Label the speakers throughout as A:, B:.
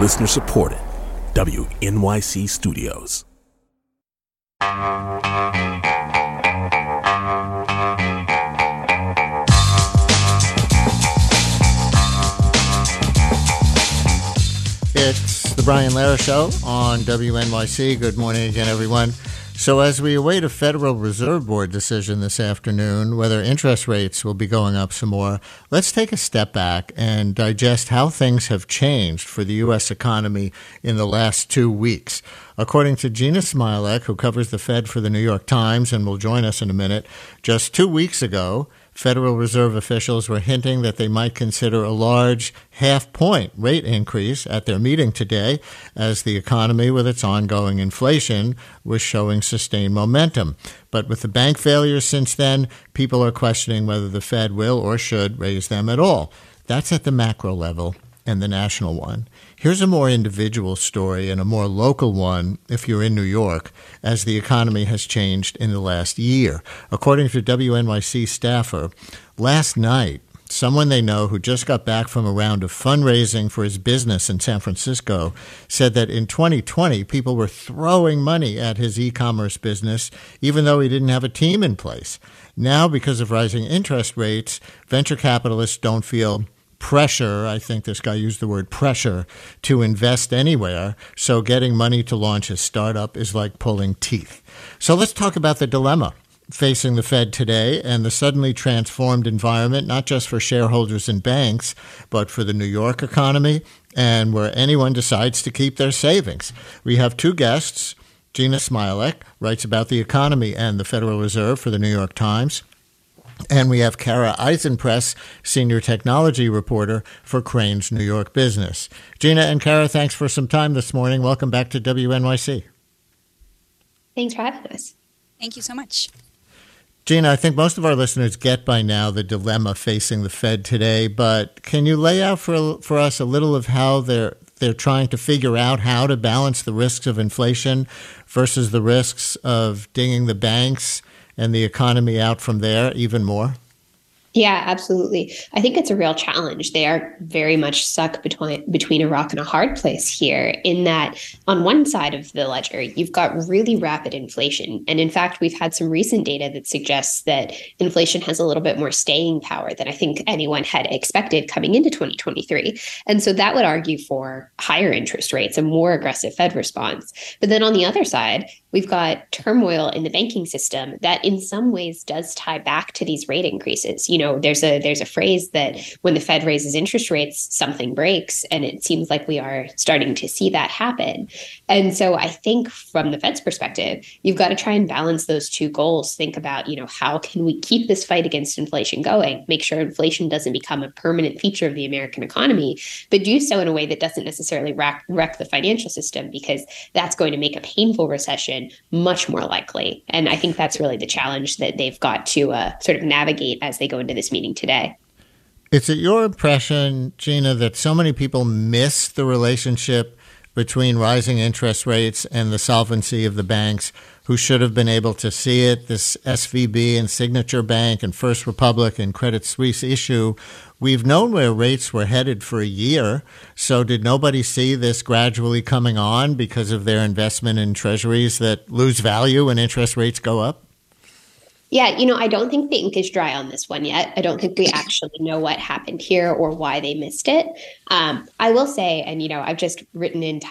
A: Listener supported. WNYC Studios.
B: It's the Brian Lehrer Show on WNYC. Good morning again, everyone. So as we await a Federal Reserve Board decision this afternoon, whether interest rates will be going up some more, let's take a step back and digest how things have changed for the U.S. economy in the last 2 weeks. According to Jeanna Smialek, who covers the Fed for the New York Times and will join us in a minute, just 2 weeks ago, Federal Reserve officials were hinting that they might consider a large half-point rate increase at their meeting today as the economy, with its ongoing inflation, was showing sustained momentum. But with the bank failures since then, people are questioning whether the Fed will or should raise them at all. That's at the macro level and the national one. Here's a more individual story and a more local one if you're in New York, as the economy has changed in the last year. According to WNYC staffer, last night, someone they know who just got back from a round of fundraising for his business in San Francisco said that in 2020, people were throwing money at his e-commerce business, even though he didn't have a team in place. Now, because of rising interest rates, venture capitalists don't feel pressure, I think this guy used the word pressure, to invest anywhere. So getting money to launch a startup is like pulling teeth. So let's talk about the dilemma facing the Fed today and the suddenly transformed environment, not just for shareholders and banks, but for the New York economy and where anyone decides to keep their savings. We have two guests. Jeanna Smialek writes about the economy and the Federal Reserve for the New York Times. And we have Kara Eisenpress, senior technology reporter for Crain's New York Business. Jeanna and Kara, thanks for some time this morning. Welcome back to WNYC.
C: Thanks for having us.
D: Thank you so much.
B: Jeanna, I think most of our listeners get by now the dilemma facing the Fed today, but can you lay out for us a little of how they're trying to figure out how to balance the risks of inflation versus the risks of dinging the banks and the economy out from there even more?
C: Yeah, absolutely. I think it's a real challenge. They are very much stuck between a rock and a hard place here, in that on one side of the ledger, you've got really rapid inflation. And in fact, we've had some recent data that suggests that inflation has a little bit more staying power than I think anyone had expected coming into 2023. And so that would argue for higher interest rates, a more aggressive Fed response. But then on the other side, we've got turmoil in the banking system that in some ways does tie back to these rate increases. You know, there's a phrase that when the Fed raises interest rates, something breaks. And it seems like we are starting to see that happen. And so I think from the Fed's perspective, you've got to try and balance those two goals. Think about, how can we keep this fight against inflation going, make sure inflation doesn't become a permanent feature of the American economy, but do so in a way that doesn't necessarily wreck the financial system, because that's going to make a painful recession much more likely. And I think that's really the challenge that they've got to sort of navigate as they go into this meeting today.
B: Is it your impression, Jeanna, that so many people miss the relationship between rising interest rates and the solvency of the banks, who should have been able to see it? This SVB and Signature Bank and First Republic and Credit Suisse issue, we've known where rates were headed for a year. So did nobody see this gradually coming on because of their investment in treasuries that lose value when interest rates go up?
C: Yeah, I don't think the ink is dry on this one yet. I don't think we actually know what happened here or why they missed it. I will say, and I've just written an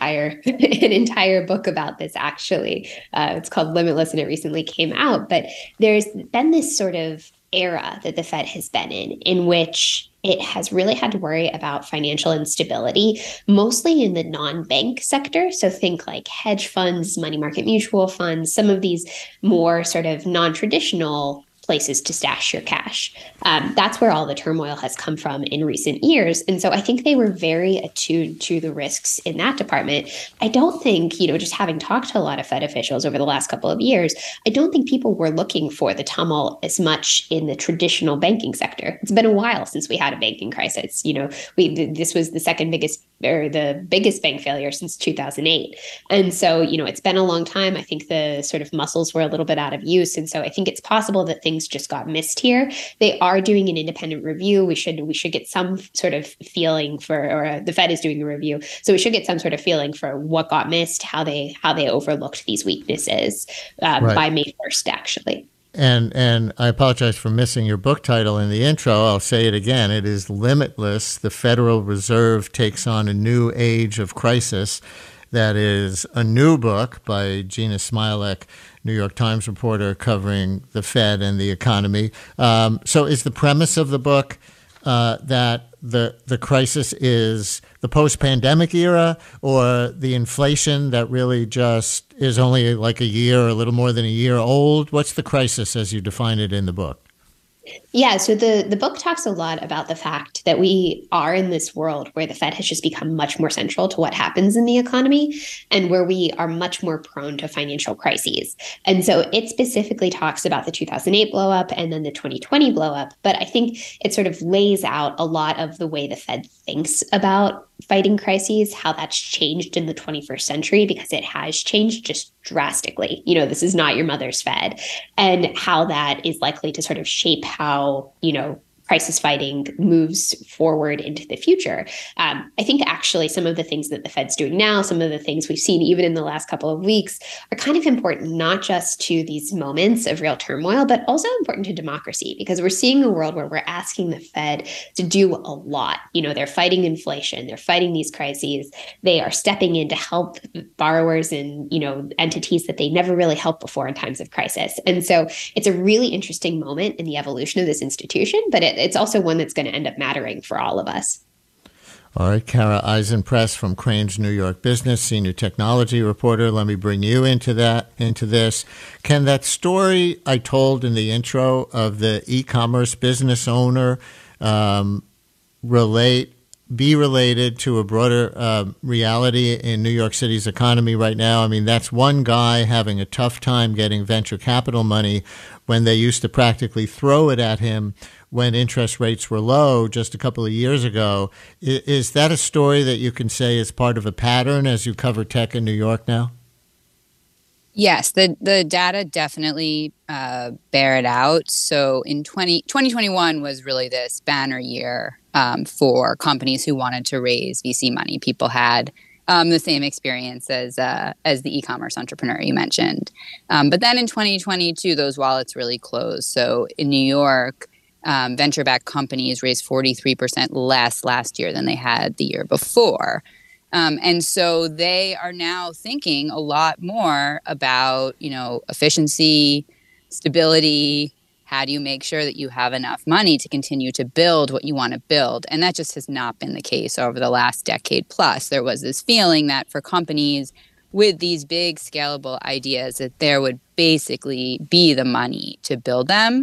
C: entire book about this, actually. It's called Limitless, and it recently came out. But there's been this sort of era that the Fed has been in which it has really had to worry about financial instability, mostly in the non-bank sector. So think like hedge funds, money market mutual funds, some of these more sort of non-traditional places to stash your cash. That's where all the turmoil has come from in recent years. And so I think they were very attuned to the risks in that department. I don't think, just having talked to a lot of Fed officials over the last couple of years, I don't think people were looking for the tumult as much in the traditional banking sector. It's been a while since we had a banking crisis. This was the second biggest or the biggest bank failure since 2008. And so, it's been a long time. I think the sort of muscles were a little bit out of use. And so I think it's possible that things earnings just got missed here. They are doing an independent review. We should get some sort of feeling for, or the Fed is doing a review, so we should get some sort of feeling for what got missed, how they overlooked these weaknesses by May 1st, actually.
B: And I apologize for missing your book title in the intro. I'll say it again. It is Limitless. The Federal Reserve Takes on a New Age of Crisis. That is a new book by Gina Smilek, New York Times reporter covering the Fed and the economy. So is the premise of the book that the crisis is the post-pandemic era, or the inflation that really just is only like a year or a little more than a year old? What's the crisis as you define it in the book?
C: Yeah, so the book talks a lot about the fact that we are in this world where the Fed has just become much more central to what happens in the economy, and where we are much more prone to financial crises. And so it specifically talks about the 2008 blow up and then the 2020 blow up. But I think it sort of lays out a lot of the way the Fed thinks about fighting crises, how that's changed in the 21st century, because it has changed just drastically. This is not your mother's Fed, and how that is likely to sort of shape how, crisis fighting moves forward into the future. I think actually some of the things that the Fed's doing now, some of the things we've seen even in the last couple of weeks, are kind of important, not just to these moments of real turmoil, but also important to democracy, because we're seeing a world where we're asking the Fed to do a lot. They're fighting inflation, they're fighting these crises, they are stepping in to help borrowers and, entities that they never really helped before in times of crisis. And so it's a really interesting moment in the evolution of this institution, but it's also one that's going to end up mattering for all of us.
B: All right, Kara Eisenpress from Crain's New York Business, senior technology reporter. Let me bring you into this. Can that story I told in the intro of the e-commerce business owner be related to a broader reality in New York City's economy right now? I mean, that's one guy having a tough time getting venture capital money when they used to practically throw it at him when interest rates were low just a couple of years ago. Is that a story that you can say is part of a pattern as you cover tech in New York now?
D: Yes, the data definitely bear it out. So in 2021 was really this banner year for companies who wanted to raise VC money. People had the same experience as the e-commerce entrepreneur you mentioned. But then in 2022, those wallets really closed. So in New York, venture-backed companies raised 43% less last year than they had the year before. And so they are now thinking a lot more about, efficiency, stability. How do you make sure that you have enough money to continue to build what you want to build? And that just has not been the case over the last decade plus. There was this feeling that for companies with these big scalable ideas, that there would basically be the money to build them.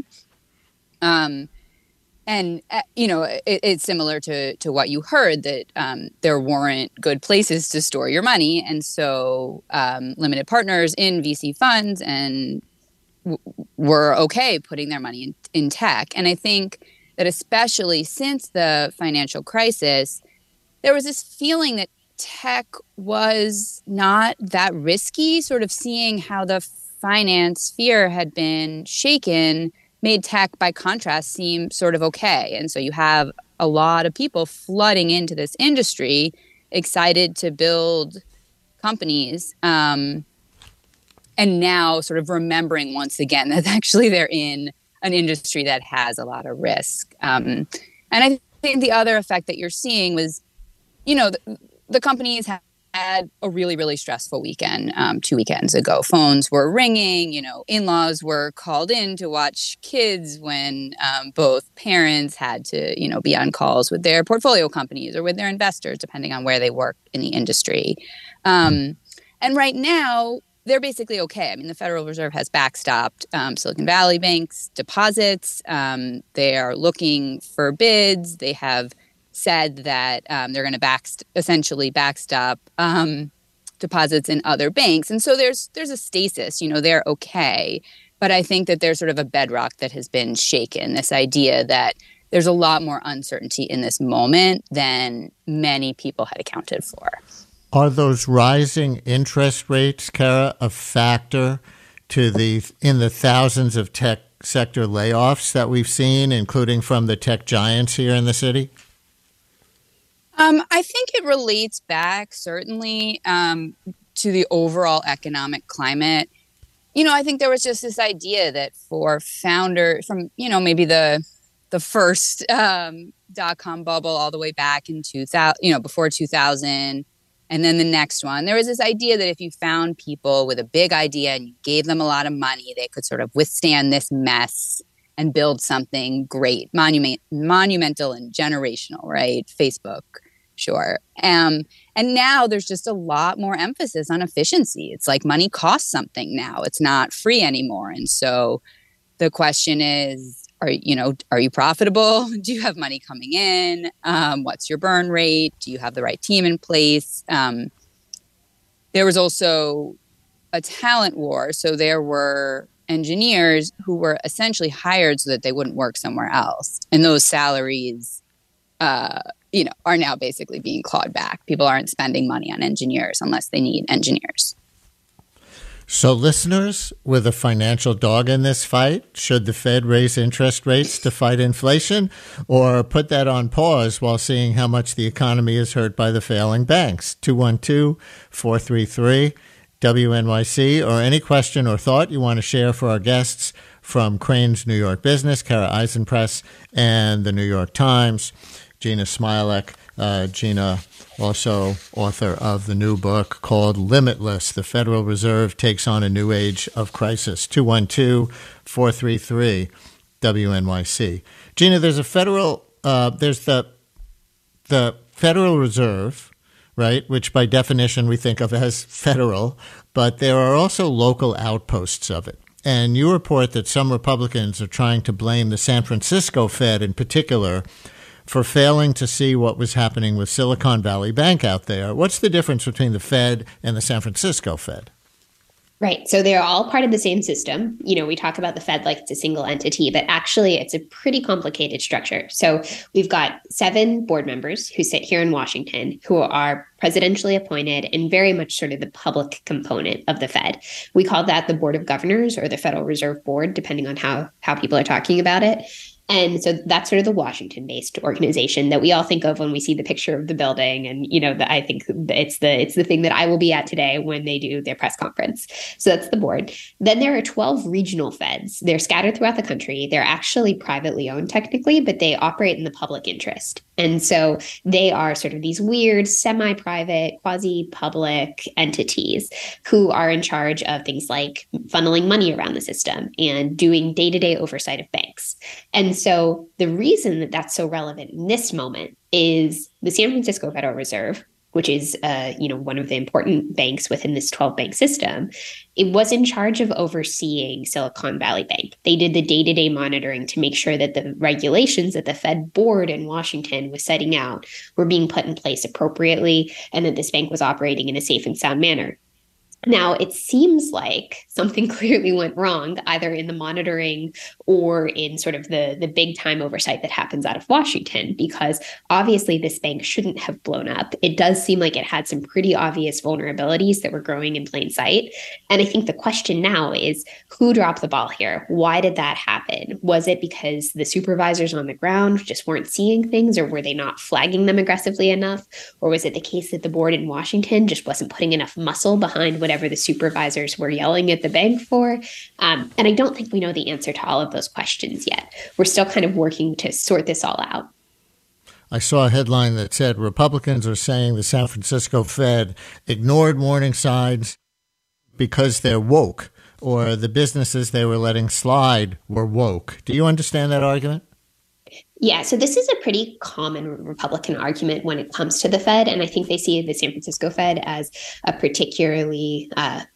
D: It's similar to what you heard, that there weren't good places to store your money. And so limited partners in VC funds and were okay putting their money in tech. And I think that especially since the financial crisis, there was this feeling that tech was not that risky, sort of seeing how the finance sphere had been shaken made tech, by contrast, seem sort of okay. And so you have a lot of people flooding into this industry, excited to build companies, and now sort of remembering once again that actually they're in an industry that has a lot of risk. And I think the other effect that you're seeing was, the companies had a really, really stressful weekend 2 weekends ago. Phones were ringing, in-laws were called in to watch kids when both parents had to, be on calls with their portfolio companies or with their investors, depending on where they work in the industry. And right now, they're basically okay. I mean, the Federal Reserve has backstopped Silicon Valley Bank's deposits. They are looking for bids. They have said that they're going to essentially backstop deposits in other banks. And so there's a stasis, they're okay. But I think that there's sort of a bedrock that has been shaken, this idea that there's a lot more uncertainty in this moment than many people had accounted for.
B: Are those rising interest rates, Kara, a factor in the thousands of tech sector layoffs that we've seen, including from the tech giants here in the city?
D: I think it relates back certainly to the overall economic climate. I think there was just this idea that for founder from, maybe the first dot-com bubble all the way back in 2000, before 2000, and then the next one, there was this idea that if you found people with a big idea and you gave them a lot of money, they could sort of withstand this mess and build something great, monumental and generational, right? Facebook, sure. And now there's just a lot more emphasis on efficiency. It's like money costs something now. It's not free anymore. And so the question is, are you profitable? Do you have money coming in? What's your burn rate? Do you have the right team in place? There was also a talent war. So there were engineers who were essentially hired so that they wouldn't work somewhere else. And those salaries, are now basically being clawed back. People aren't spending money on engineers unless they need engineers.
B: So listeners, with a financial dog in this fight, should the Fed raise interest rates to fight inflation or put that on pause while seeing how much the economy is hurt by the failing banks? 212-433-WNYC, or any question or thought you want to share for our guests from Crain's New York Business, Kara Eisenpress, and the New York Times. Gina Smilek. Gina, also author of the new book called Limitless, The Federal Reserve Takes on a New Age of Crisis. 212-433-WNYC. Gina, there's there's the Federal Reserve, right, which by definition we think of as federal, but there are also local outposts of it. And you report that some Republicans are trying to blame the San Francisco Fed in particular for failing to see what was happening with Silicon Valley Bank out there. What's the difference between the Fed and the San Francisco Fed?
C: Right. So they're all part of the same system. We talk about the Fed like it's a single entity, but actually it's a pretty complicated structure. So we've got 7 board members who sit here in Washington who are presidentially appointed and very much sort of the public component of the Fed. We call that the Board of Governors or the Federal Reserve Board, depending on how people are talking about it. And so that's sort of the Washington-based organization that we all think of when we see the picture of the building. And, I think it's the thing that I will be at today when they do their press conference. So that's the board. Then there are 12 regional feds. They're scattered throughout the country. They're actually privately owned technically, but they operate in the public interest. And so they are sort of these weird, semi-private, quasi-public entities who are in charge of things like funneling money around the system and doing day-to-day oversight of banks. And so the reason that that's so relevant in this moment is the San Francisco Federal Reserve, which is one of the important banks within this 12-bank system. It was in charge of overseeing Silicon Valley Bank. They did the day-to-day monitoring to make sure that the regulations that the Fed board in Washington was setting out were being put in place appropriately and that this bank was operating in a safe and sound manner. Now, it seems like something clearly went wrong, either in the monitoring or in sort of the big time oversight that happens out of Washington, because obviously this bank shouldn't have blown up. It does seem like it had some pretty obvious vulnerabilities that were growing in plain sight. And I think the question now is, who dropped the ball here? Why did that happen? Was it because the supervisors on the ground just weren't seeing things, or were they not flagging them aggressively enough? Or was it the case that the board in Washington just wasn't putting enough muscle behind whatever the supervisors were yelling at the bank for? And I don't think we know the answer to all of those questions yet. We're still kind of working to sort this all out.
B: I saw a headline that said Republicans are saying the San Francisco Fed ignored warning signs because they're woke, or the businesses they were letting slide were woke. Do you understand that argument?
C: Yeah, so this is a pretty common Republican argument when it comes to the Fed, and I think they see the San Francisco Fed as a particularly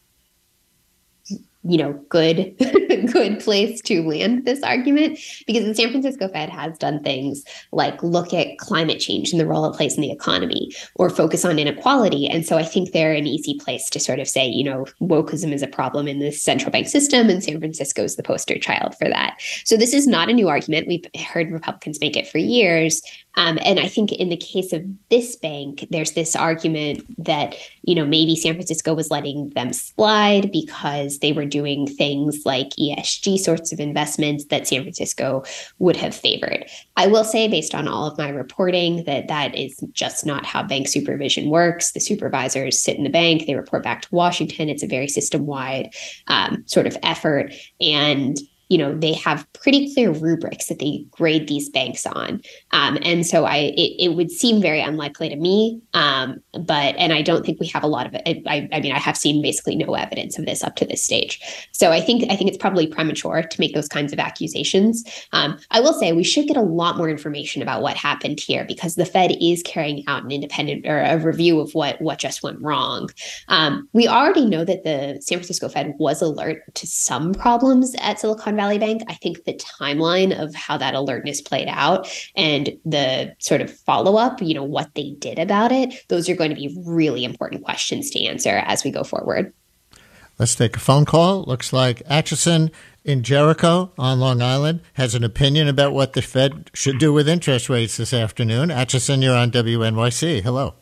C: good good place to land this argument, because the San Francisco Fed has done things like look at climate change and the role it plays in the economy, or focus on inequality. And so I think they're an easy place to sort of say, wokeism is a problem in the central bank system, and San Francisco is the poster child for that. So this is not a new argument. We've heard Republicans make it for years. And I think in the case of this bank, there's this argument that, maybe San Francisco was letting them slide because they were doing things like ESG sorts of investments that San Francisco would have favored. I will say, based on all of my reporting, that is just not how bank supervision works. The supervisors sit in the bank, they report back to Washington. It's a very system-wide sort of effort. And they have pretty clear rubrics that they grade these banks on. And so it would seem very unlikely to me. And I don't think we have a lot of it. I have seen basically no evidence of this up to this stage. So I think it's probably premature to make those kinds of accusations. I will say we should get a lot more information about what happened here, because the Fed is carrying out an independent or a review of what just went wrong. We already know that the San Francisco Fed was alert to some problems at Silicon Valley Bank. I think the timeline of how that alertness played out and the sort of follow-up, what they did about it, those are going to be really important questions to answer as we go forward.
B: Let's take a phone call. Looks like Atchison in Jericho on Long Island has an opinion about what the Fed should do with interest rates this afternoon. Atchison, you're on WNYC. Hello.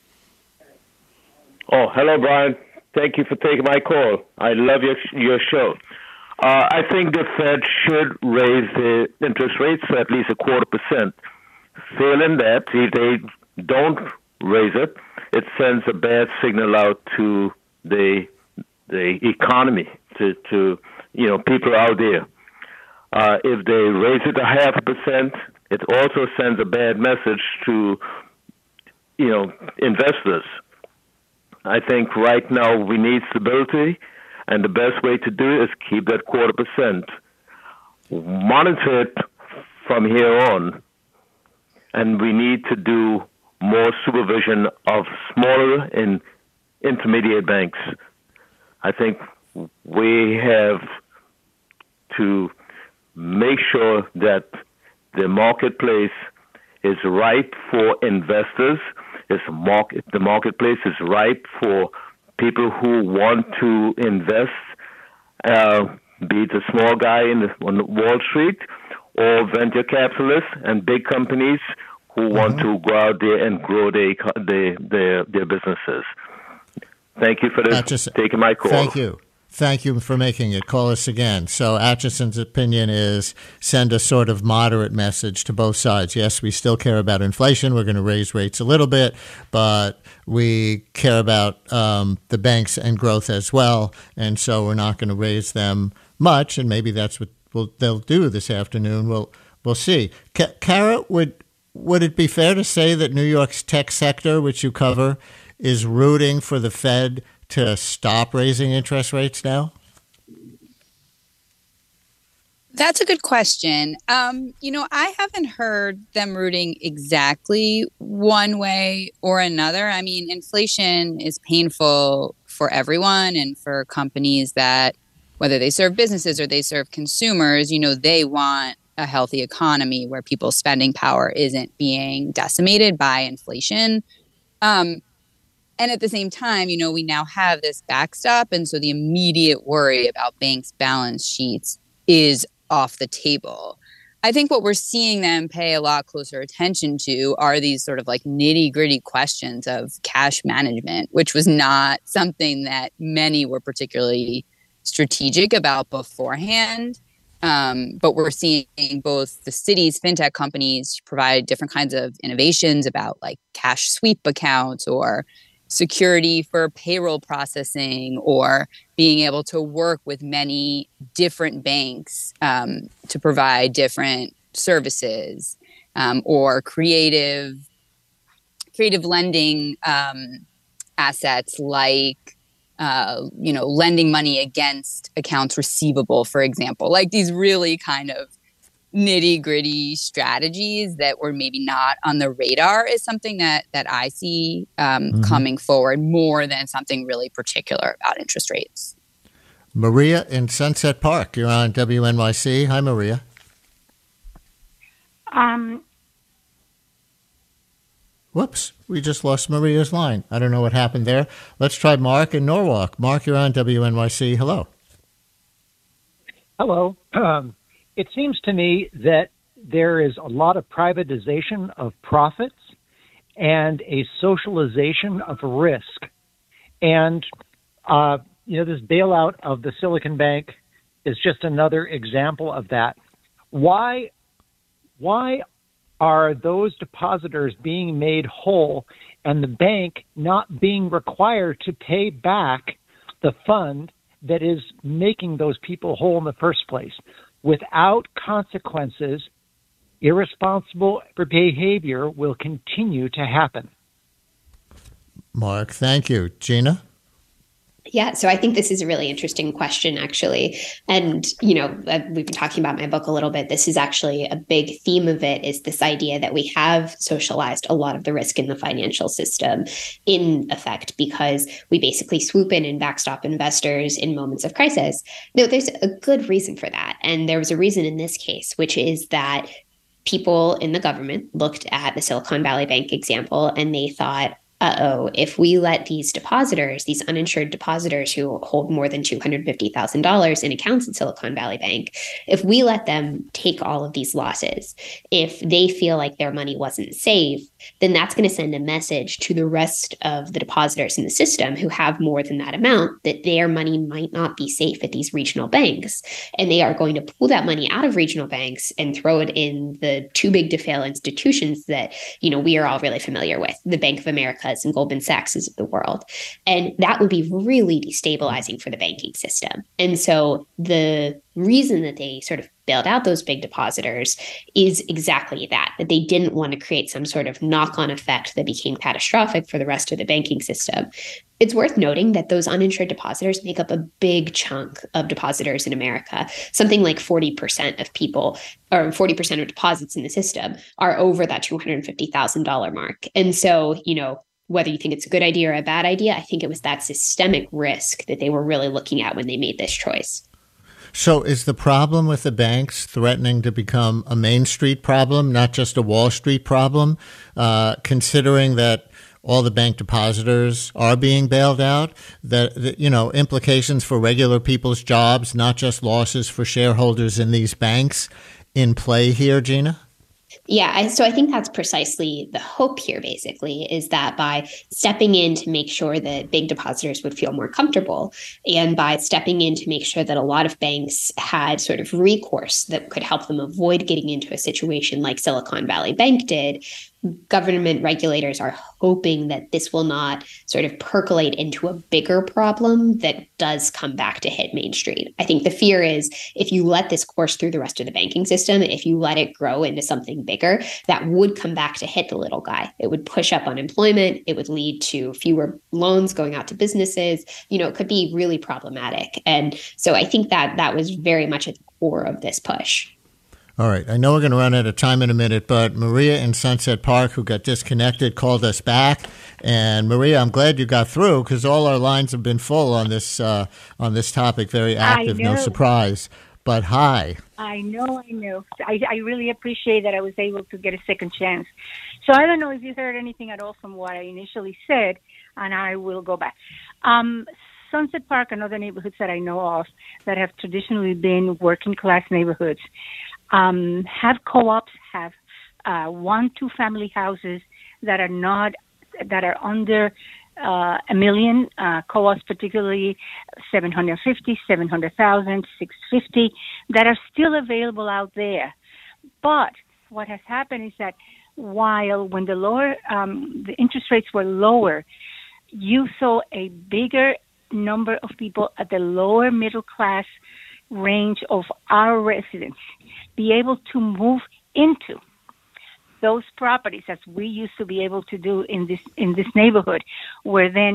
E: Oh, hello, Brian. Thank you for taking my call. I love your show. I think the Fed should raise the interest rates at least 0.25%. Failing that, if they don't raise it, it sends a bad signal out to the economy, to people out there. If they raise it 0.5%, it also sends a bad message to investors. I think right now we need stability. And the best way to do it is keep that 0.25%. Monitor it from here on. And we need to do more supervision of smaller and intermediate banks. I think we have to make sure that the marketplace is ripe for investors. The marketplace is ripe for people who want to invest, be it a small guy on Wall Street or venture capitalists and big companies who want to go out there and grow their businesses. Thank you for this, taking my call.
B: Thank you. Thank you for making it. Call us again. So Atchison's opinion is send a sort of moderate message to both sides. Yes, we still care about inflation. We're going to raise rates a little bit, but we care about the banks and growth as well. And so we're not going to raise them much. And maybe that's what they'll do this afternoon. We'll see. Kara, would it be fair to say that New York's tech sector, which you cover, is rooting for the Fed to stop raising interest rates now?
D: That's a good question. I haven't heard them rooting exactly one way or another. I mean, inflation is painful for everyone and for companies that, whether they serve businesses or they serve consumers, they want a healthy economy where people's spending power isn't being decimated by inflation. And at the same time, we now have this backstop. And so the immediate worry about banks' balance sheets is off the table. I think what we're seeing them pay a lot closer attention to are these sort of like nitty-gritty questions of cash management, which was not something that many were particularly strategic about beforehand. But we're seeing both the city's fintech companies provide different kinds of innovations about like cash sweep accounts or security for payroll processing, or being able to work with many different banks to provide different services, or creative lending assets like lending money against accounts receivable, for example. Like these really kind of nitty-gritty strategies that were maybe not on the radar is something that I see coming forward more than something really particular about interest rates.
B: Maria in Sunset Park, you're on WNYC. Hi, Maria. Whoops, we just lost Maria's line. I don't know what happened there. Let's try Mark in Norwalk. Mark, you're on WNYC. Hello.
F: Hello. It seems to me that there is a lot of privatization of profits and a socialization of risk. And this bailout of the Silicon Bank is just another example of that. Why are those depositors being made whole and the bank not being required to pay back the fund that is making those people whole in the first place? Without consequences, irresponsible behavior will continue to happen.
B: Mark, thank you. Gina?
C: Yeah, so I think this is a really interesting question, actually. And, we've been talking about my book a little bit. This is actually a big theme of it, is this idea that we have socialized a lot of the risk in the financial system in effect because we basically swoop in and backstop investors in moments of crisis. Now, there's a good reason for that. And there was a reason in this case, which is that people in the government looked at the Silicon Valley Bank example and they thought, if we let these depositors, these uninsured depositors who hold more than $250,000 in accounts at Silicon Valley Bank, if we let them take all of these losses, if they feel like their money wasn't safe, then that's going to send a message to the rest of the depositors in the system who have more than that amount that their money might not be safe at these regional banks. And they are going to pull that money out of regional banks and throw it in the too big to fail institutions that, we are all really familiar with, the Bank of America's and Goldman Sachs's of the world. And that would be really destabilizing for the banking system. And so the reason that they sort of bailed out those big depositors is exactly that they didn't want to create some sort of knock-on effect that became catastrophic for the rest of the banking system. It's worth noting that those uninsured depositors make up a big chunk of depositors in America. Something like 40% of people, or 40% of deposits in the system, are over that $250,000 mark. And so, whether you think it's a good idea or a bad idea, I think it was that systemic risk that they were really looking at when they made this choice.
B: So is the problem with the banks threatening to become a Main Street problem, not just a Wall Street problem, considering that all the bank depositors are being bailed out, that implications for regular people's jobs, not just losses for shareholders in these banks in play here, Gina?
C: Yeah, so I think that's precisely the hope here, basically, is that by stepping in to make sure that big depositors would feel more comfortable, and by stepping in to make sure that a lot of banks had sort of recourse that could help them avoid getting into a situation like Silicon Valley Bank did, government regulators are hoping that this will not sort of percolate into a bigger problem that does come back to hit Main Street. I think the fear is if you let this course through the rest of the banking system, if you let it grow into something bigger, that would come back to hit the little guy. It would push up unemployment. It would lead to fewer loans going out to businesses. It could be really problematic. And so I think that was very much at the core of this push.
B: All right. I know we're going to run out of time in a minute, but Maria in Sunset Park, who got disconnected, called us back. And Maria, I'm glad you got through because all our lines have been full on this topic. Very active, no surprise. But hi.
G: I know. I really appreciate that I was able to get a second chance. So I don't know if you heard anything at all from what I initially said, and I will go back. Sunset Park and other neighborhoods that I know of that have traditionally been working class neighborhoods have co-ops, have 1-2 family houses that are under $1 million, co-ops particularly 750, 700,000, 650 that are still available out there. But what has happened is that when the interest rates were lower, you saw a bigger number of people at the lower middle class range of our residents be able to move into those properties as we used to be able to do in this neighborhood, where then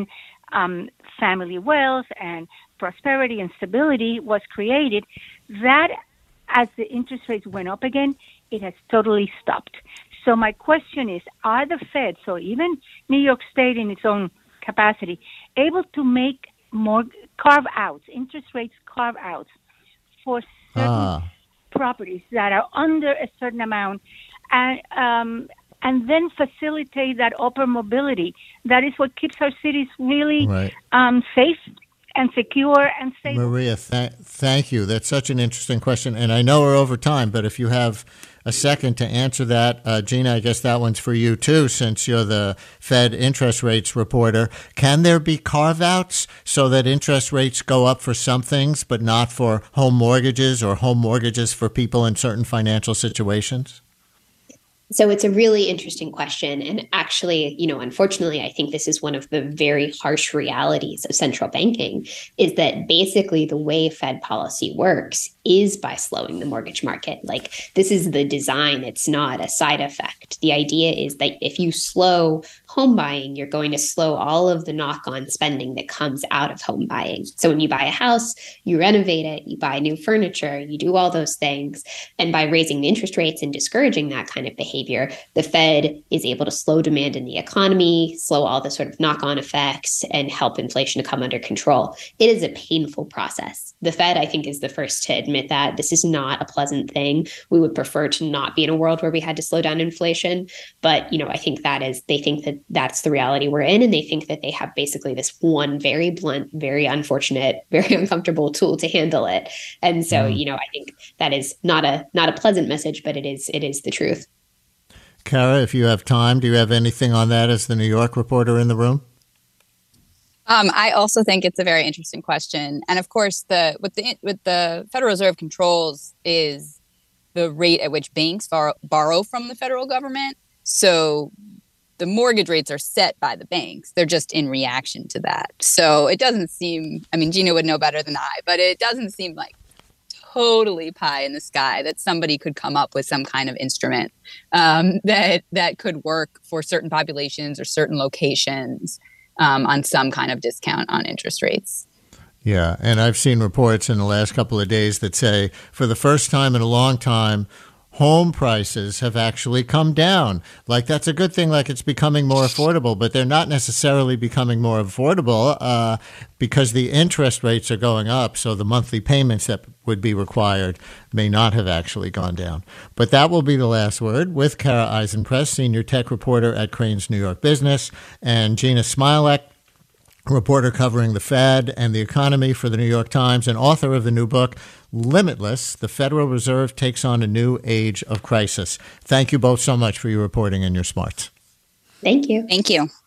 G: family wealth and prosperity and stability was created. That, as the interest rates went up again, it has totally stopped. So my question is, are the Fed, so even New York State in its own capacity, able to make more carve-outs, interest rates carve-outs for certain properties that are under a certain amount, and then facilitate that upper mobility? That is what keeps our cities really safe and secure and stable.
B: Maria, thank you. That's such an interesting question. And I know we're over time, but if you have a second to answer that, Gina, I guess that one's for you too, since you're the Fed interest rates reporter. Can there be carve-outs so that interest rates go up for some things, but not for home mortgages or home mortgages for people in certain financial situations?
C: So it's a really interesting question. And actually, unfortunately, I think this is one of the very harsh realities of central banking is that basically the way Fed policy works is by slowing the mortgage market. Like this is the design. It's not a side effect. The idea is that if you slow home buying, you're going to slow all of the knock-on spending that comes out of home buying. So when you buy a house, you renovate it, you buy new furniture, you do all those things. And by raising the interest rates and discouraging that kind of behavior, the Fed is able to slow demand in the economy, slow all the sort of knock-on effects, and help inflation to come under control. It is a painful process. The Fed, I think, is the first to admit that this is not a pleasant thing. We would prefer to not be in a world where we had to slow down inflation. But, I think they think that that's the reality we're in. And they think that they have basically this one very blunt, very unfortunate, very uncomfortable tool to handle it. And so, I think that is not a pleasant message, but it is the truth.
B: Kara, if you have time, do you have anything on that as the New York reporter in the room?
D: I also think it's a very interesting question. And of course, what the Federal Reserve controls is the rate at which banks borrow from the federal government. So the mortgage rates are set by the banks. They're just in reaction to that. So it doesn't seem, Gina would know better than I, but it doesn't seem like totally pie in the sky that somebody could come up with some kind of instrument that could work for certain populations or certain locations on some kind of discount on interest rates.
B: Yeah, and I've seen reports in the last couple of days that say for the first time in a long time, home prices have actually come down. Like that's a good thing, like it's becoming more affordable, but they're not necessarily becoming more affordable because the interest rates are going up. So the monthly payments that would be required may not have actually gone down. But that will be the last word with Kara Eisenpress, senior tech reporter at Crain's New York Business, and Gina Smilek, reporter covering the Fed and the economy for the New York Times and author of the new book, Limitless, The Federal Reserve Takes on a New Age of Crisis. Thank you both so much for your reporting and your smarts.
C: Thank you.
D: Thank you.